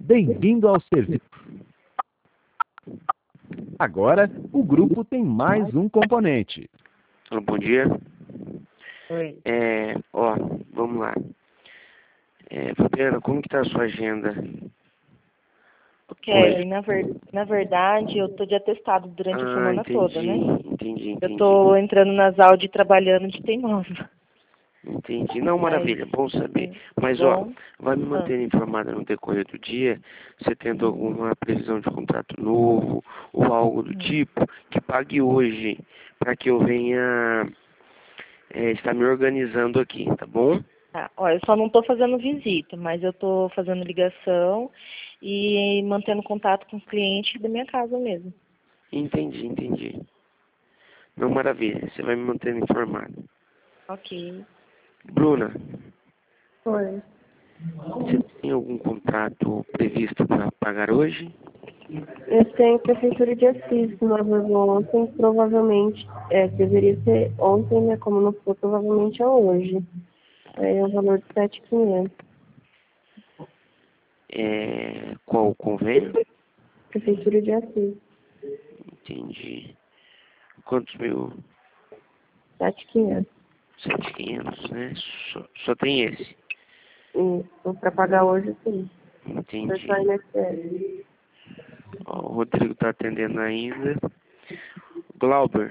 Bem-vindo ao serviço. Agora, o grupo tem mais um componente. Bom dia. Oi. Vamos lá. Fabiana, como que tá a sua agenda? Kelly, na verdade, eu tô de atestado durante a semana toda, né? Entendi. Eu tô entrando nas aulas e trabalhando de teimosa. Entendi. Não, maravilha, bom saber. Mas, Bom. vai me manter informada no decorrer do dia, você tendo alguma previsão de contrato novo ou algo do tipo, que pague hoje, para que eu venha estar me organizando aqui, tá bom? Tá. Ó, eu só não tô fazendo visita, mas eu tô fazendo ligação e mantendo contato com os clientes da minha casa mesmo. Entendi. Não, maravilha, você vai me mantendo informada. Ok. Bruna, Oi. você tem algum contrato previsto para pagar hoje? Eu tenho Prefeitura de Assis, que nós vamos ontem, provavelmente, deveria ser ontem, né, como não foi, provavelmente é hoje. É o valor de 7.500. Qual o convênio? Prefeitura de Assis, Entendi. Quantos mil? 7.500. 7.500, né? Só tem esse. Isso, para pagar hoje, sim. Entendi. Foi só INSS. Ó, o Rodrigo tá atendendo ainda. Glauber.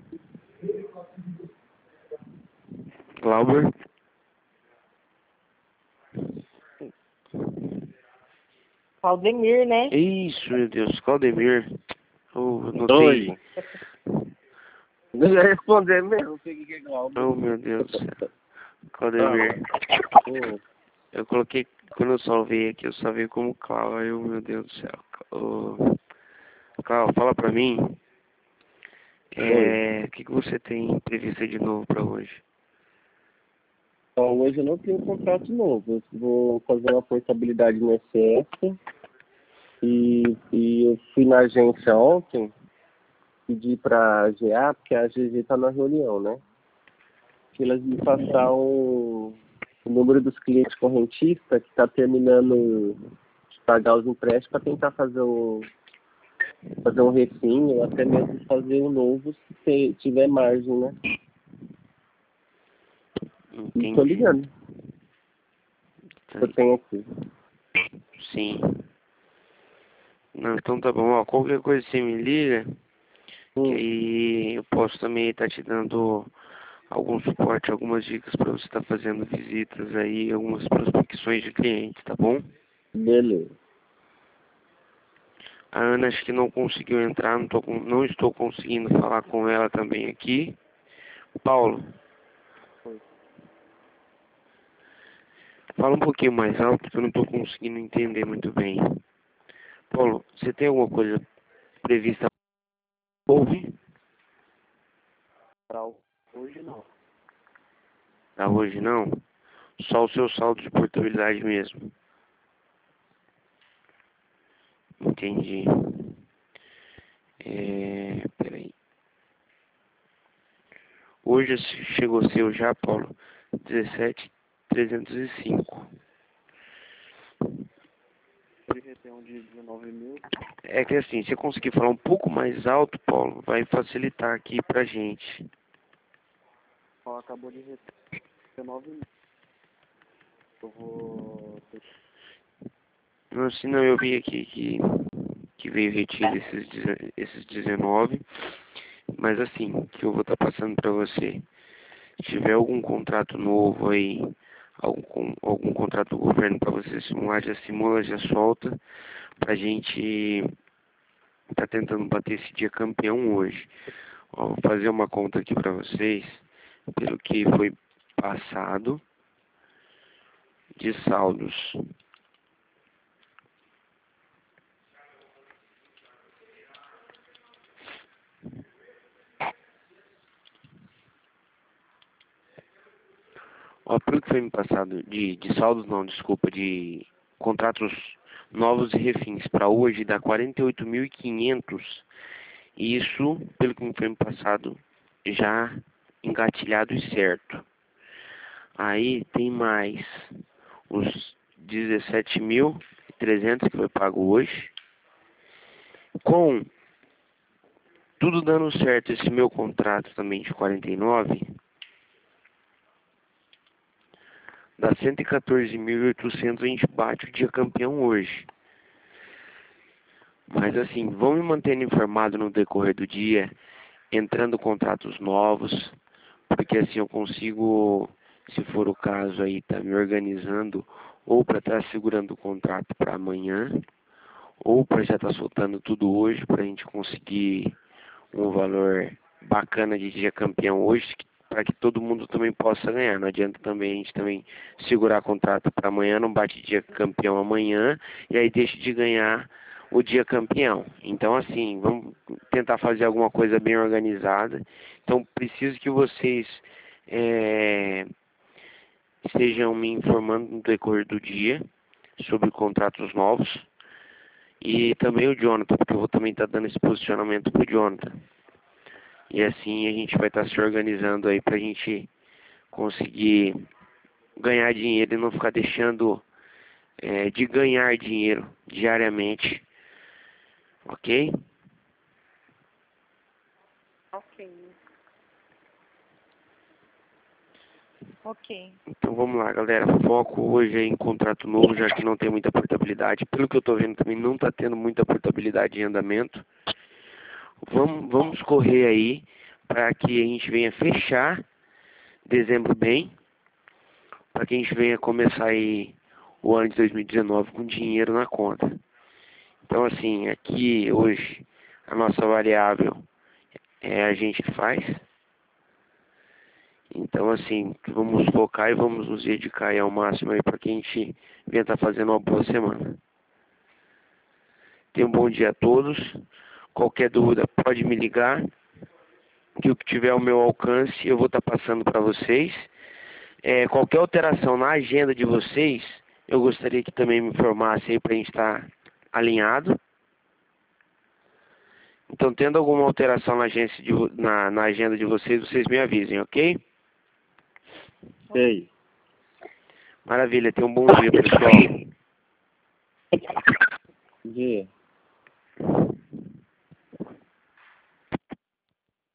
Claudemir, né? Isso, meu Deus. Claudemir. Eu notei. Oi. Eu ia responder mesmo, não sei o que é Glauber. Oh, meu Deus do céu. Claudemir. Eu coloquei, quando eu salvei aqui, eu salvei como Clau. Aí, meu Deus do céu. Clau, fala pra mim. O que você tem previsto de novo pra hoje? Então, hoje eu não tenho contrato novo. Eu vou fazer uma portabilidade no INSS. E eu fui na agência ontem, pedi pra AGA, porque a AGG tá na reunião, né? Que elas me passaram o número dos clientes correntistas que está terminando de pagar os empréstimos para tentar fazer um refim ou até mesmo fazer um novo se tiver margem, né? Entendi. Estou ligando. Eu tenho aqui. Sim. Não, então tá bom. Ó, qualquer coisa você me liga, que aí eu posso também estar te dando algum suporte, algumas dicas para você estar fazendo visitas aí, algumas prospecções de clientes, tá bom? Beleza. A Ana acho que não conseguiu entrar, não estou conseguindo falar com ela também aqui. Paulo. Fala um pouquinho mais alto, porque eu não estou conseguindo entender muito bem. Paulo, você tem alguma coisa prevista para ouvir? Hoje não. Para hoje não? Só o seu saldo de portabilidade mesmo. Entendi. Peraí. Hoje chegou seu já, Paulo, 17.305. Tem um de 19 mil. É que assim, se eu conseguir falar um pouco mais alto, Paulo, vai facilitar aqui pra gente. Acabou de reter 19 mil. Eu vou... Não, se não, eu vi aqui que veio retido esses 19. Mas assim, que eu vou estar passando pra você. Se tiver algum contrato novo aí, algum contrato do governo para você simular, já simula, já solta, pra gente tá tentando bater esse dia campeão hoje. Ó, vou fazer uma conta aqui para vocês, pelo que foi passado de saldos. Ó, pelo que foi me passado de saldos não, desculpa, de contratos novos e refins para hoje dá 48.500. Isso, pelo que me foi me passado, já engatilhado e certo. Aí tem mais os 17 mil 300 que foi pago hoje. Com tudo dando certo, esse meu contrato também de 49, dá 114.800, a gente bate o dia campeão hoje. Mas assim, vão me mantendo informado no decorrer do dia, entrando contratos novos, porque assim eu consigo, se for o caso aí, tá me organizando ou para estar segurando o contrato para amanhã, ou para já estar soltando tudo hoje, para a gente conseguir um valor bacana de dia campeão hoje, para que todo mundo também possa ganhar. Não adianta também a gente também segurar contrato para amanhã, não bate dia campeão amanhã, e aí deixa de ganhar o dia campeão. Então assim, vamos tentar fazer alguma coisa bem organizada. Então preciso que vocês estejam me informando no decorrer do dia sobre contratos novos. E também o Jonathan, porque eu vou também estar dando esse posicionamento pro Jonathan. E assim a gente vai estar se organizando aí pra gente conseguir ganhar dinheiro e não ficar deixando de ganhar dinheiro diariamente. Ok? Ok. Ok. Então vamos lá, galera. Foco hoje é em contrato novo, já que não tem muita portabilidade. Pelo que eu estou vendo também não está tendo muita portabilidade em andamento. Vamos correr aí para que a gente venha fechar dezembro bem, para que a gente venha começar aí o ano de 2019 com dinheiro na conta. Então assim, aqui hoje a nossa variável é a gente que faz. Então assim, vamos focar e vamos nos dedicar aí ao máximo aí para que a gente venha estar fazendo uma boa semana. Tenham um bom dia a todos. Qualquer dúvida pode me ligar, que o que tiver ao meu alcance eu vou estar passando para vocês. Qualquer alteração na agenda de vocês, eu gostaria que também me informasse aí para a gente estar alinhado. Então, tendo alguma alteração na agenda de vocês, vocês me avisem, ok? Sei. Maravilha, tenham um bom dia, pessoal. Dia.